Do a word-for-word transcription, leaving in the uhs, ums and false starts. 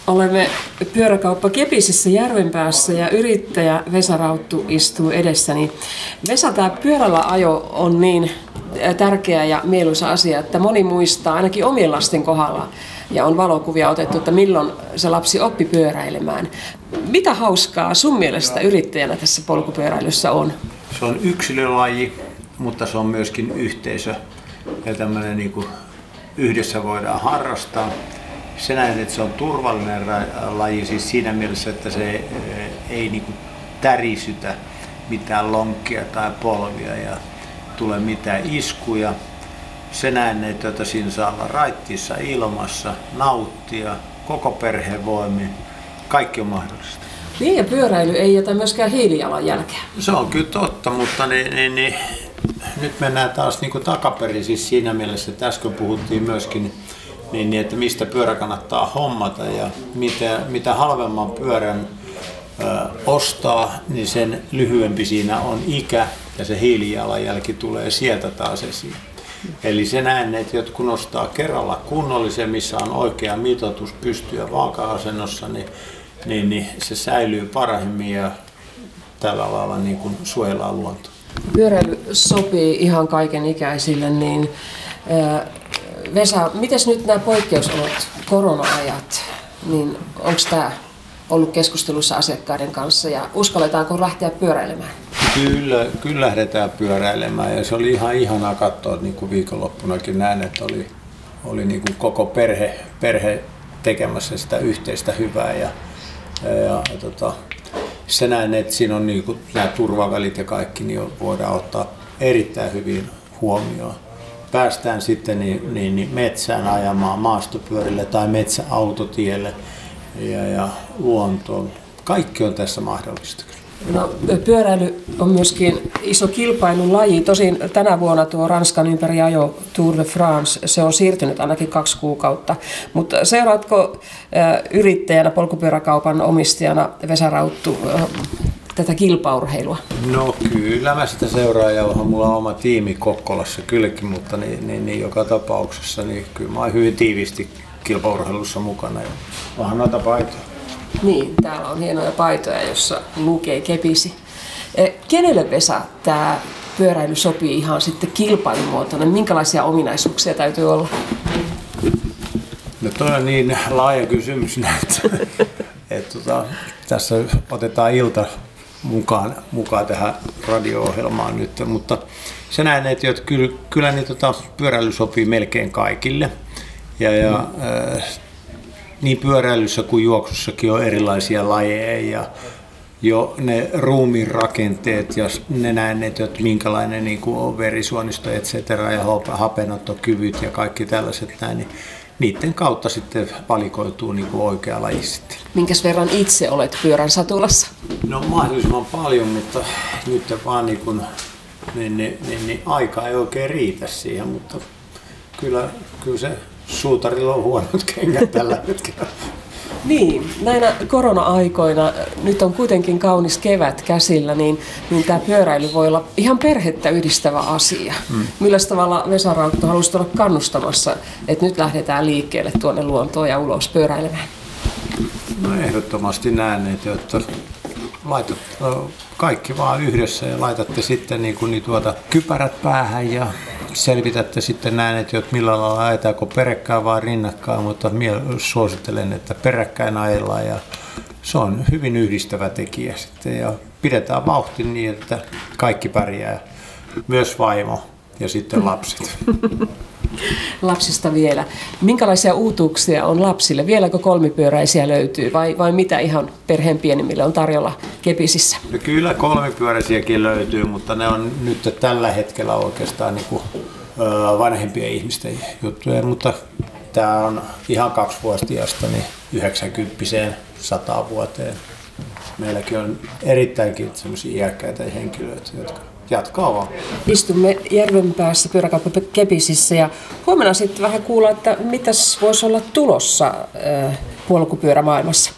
Olemme pyöräkauppa Kepisissä Järvenpäässä ja yrittäjä Vesa Rauttu istuu edessäni. Vesa, tämä pyörällä ajo on niin tärkeä ja mieluisa asia, että moni muistaa ainakin omien lasten kohdalla ja on valokuvia otettu, että milloin se lapsi oppi pyöräilemään. Mitä hauskaa sun mielestä yrittäjänä tässä polkupyöräilyssä on? Se on yksilölaji, mutta se on myöskin yhteisö ja tämmöinen niin kuin yhdessä voidaan harrastaa. Se näin, että se on turvallinen laji siis siinä mielessä, että se ei niin kuin tärisytä mitään lonkkia tai polvia ja tule mitään iskuja. Se näin, että siinä saa olla raittiissa ilmassa, nauttia, koko perheen voimin. Kaikki on mahdollista. Niin, ja pyöräily ei jätä myöskään hiilijalanjälkeä. Se on kyllä totta, mutta niin, niin, niin, nyt mennään taas niin kuin takaperin siis siinä mielessä, että äsken puhuttiin myöskin niin, niin, että mistä pyörä kannattaa hommata ja mitä, mitä halvemman pyörän ö, ostaa, niin sen lyhyempi siinä on ikä ja se hiilijalanjälki tulee sieltä taas esiin. Eli se näen, että jotkut nostaa kerralla kunnollisen, missä on oikea mitoitus pystyä vaaka-asennossa, niin, niin, niin se säilyy paremmin ja tällä lailla niin kuin suojellaan luontoa. Pyöräily sopii ihan kaiken ikäisille, niin Vesa, miten nyt nämä poikkeusolot, korona-ajat, niin onko tämä ollut keskustelussa asiakkaiden kanssa ja uskalletaanko lähteä pyöräilemään? Kyllä, kyllä lähdetään pyöräilemään ja se oli ihan ihanaa katsoa, niin kuin viikonloppunakin näin, että oli, oli niin kuin koko perhe, perhe tekemässä sitä yhteistä hyvää ja, ja, ja tota, se näin, että siinä on niin kuin nämä turvavälit ja kaikki, niin voidaan ottaa erittäin hyvin huomioon. Päästään sitten niin, niin, niin metsään ajamaan maastopyörille tai metsäautotielle ja, ja luontoon. Kaikki on tässä mahdollista. No, pyöräily on myöskin iso kilpailulaji. Tosin tänä vuonna tuo Ranskan ympäriajo Tour de France, se on siirtynyt ainakin kaksi kuukautta. Mutta seuraatko yrittäjänä, polkupyöräkaupan omistajana Vesa Rauttu tätä kilpaurheilua? No kyllä mä sitä seuraan ja onhan mulla oma tiimi Kokkolassa kylläkin, mutta niin, niin, niin joka tapauksessa niin kyllä mä oon hyvin tiiviisti kilpaurheilussa mukana ja onhan noita paitoja. Niin, täällä on hienoja paitoja, jossa lukee Kepisi. Kenelle, Vesa, tämä pyöräily sopii ihan sitten kilpailumuotona? Minkälaisia ominaisuuksia täytyy olla? No toi on niin laaja kysymys näitä, että tota, tässä otetaan ilta mukaan, mukaan tähän radio-ohjelmaan nyt, mutta se näen, että kyllä, kyllä niin tota, pyöräily sopii melkein kaikille. Ja, ja, mm. äh, niin pyöräilyssä kuin juoksussakin on erilaisia lajeja ja jo ne ruumiin rakenteet ja ne näen, että minkälainen niin kuin on verisuonisto et cetera ja hapenottokyvyt ja kaikki tällaiset näin, niin niiden kautta sitten valikoituu niin kuin oikea laji sitten. Minkäs verran itse olet pyörän satulassa? No mahdollisimman paljon, mutta nyt vaan niin kuin, niin, niin, niin, niin aika ei oikein riitä siihen, mutta kyllä, kyllä se suutarilla on huonot kengät tällä hetkellä. Niin, näinä korona-aikoina, nyt on kuitenkin kaunis kevät käsillä, niin, niin tämä pyöräily voi olla ihan perhettä yhdistävä asia. Mm. Millä tavalla Vesa Rauttu haluaisit olla kannustamassa, että nyt lähdetään liikkeelle tuonne luontoon ja ulos pyöräilemään? No ehdottomasti näen, että laitat kaikki vaan yhdessä ja laitatte sitten niin kuin, niin tuota, kypärät päähän ja selvitätte sitten näin, että millä lailla ajetaanko peräkkäin vai rinnakkain, mutta minä suosittelen, että peräkkäin ajellaan ja se on hyvin yhdistävä tekijä sitten ja pidetään vauhti niin, että kaikki pärjää, myös vaimo ja sitten lapset. Lapsista vielä. Minkälaisia uutuuksia on lapsille? Vieläkö kolmipyöräisiä löytyy vai, vai mitä ihan perheen pienimmille on tarjolla Kepisissä? No kyllä kolmipyöräisiäkin löytyy, mutta ne on nyt tällä hetkellä oikeastaan niin kuin, ö, vanhempien ihmisten juttuja, mutta tämä on ihan kaksivuotiaasta niin yhdeksänkymppiseen sataan vuoteen. Meilläkin on erittäinkin sellaisia iäkkäitä henkilöitä, jotka jatkaa vaan. Istumme Järvenpäässä pyöräkauppa Kepisissä ja huomenna sitten vähän kuulla, että mitäs voisi olla tulossa äh, polkupyörämaailmassa.